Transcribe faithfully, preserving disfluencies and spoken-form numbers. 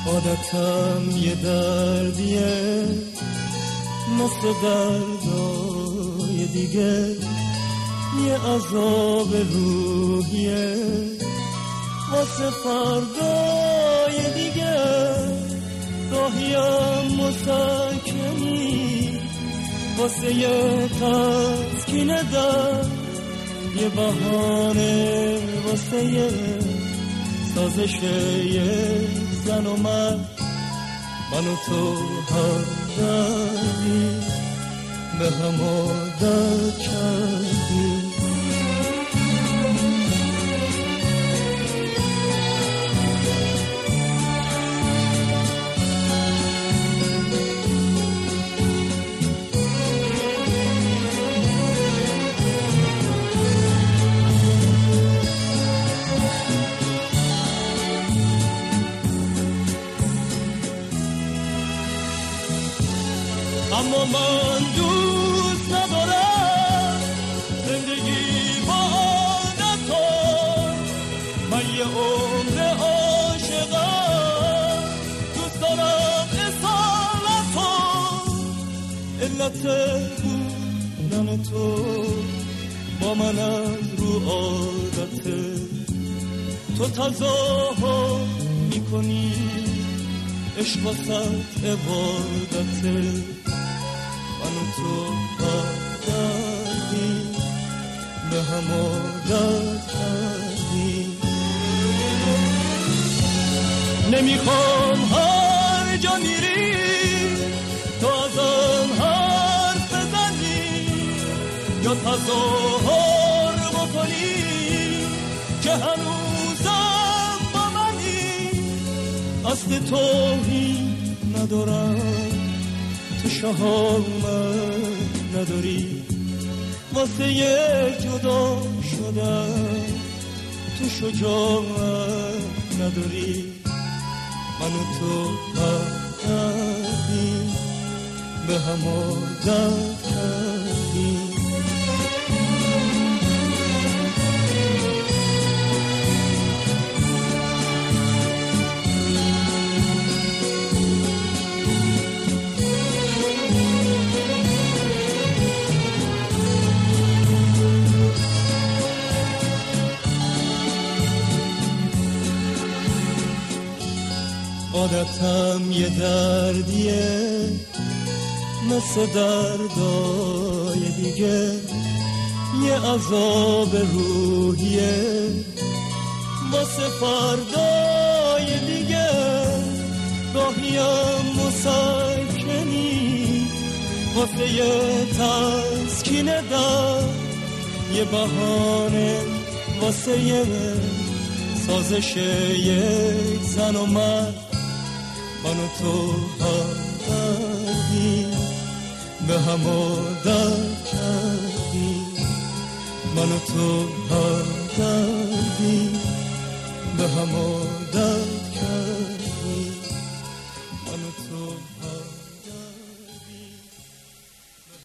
عادتم یه دردیه مثل دردای دیگه، یه عذاب روحیه واسه فردای دیگه. راهیم مسکنی واسه یه تسکین در، یه بهانه واسه یه سازش یه زن و مرد. من و تو هر دردی به هم عادت کردیم. اما من دوست ندارم زندگی با عادت‌ها. من یه عمر عاشقم، دوست دارم اصالت‌ها. علت بودن تو با من از رو عادته. تو تظاهر میکنی عشق واسط عبادته. من و تو عادتی به هم عادت کردیم. نمیخوام هر جا میری تو از آن حرف بزنی یا تظاهر بکنی که هنوزم با منی. قصد توهین ندارم، تو شهامت نداری واسه یه جدا شدن. تو شجاعت نداری. من و تو عادتیم به هم عادت کردیم. عادتم یه دردیه مثل دردای دیگه، یه عذاب روحیه واسه فردای دیگه. راهیم مسکنی واسه یه تسکین در، یه بهانه واسه یه سازش یک زن و مرد. من و تو عادتی به هم عادت کردیم. من و تو عادتی به هم عادت کردیم. من و تو عادت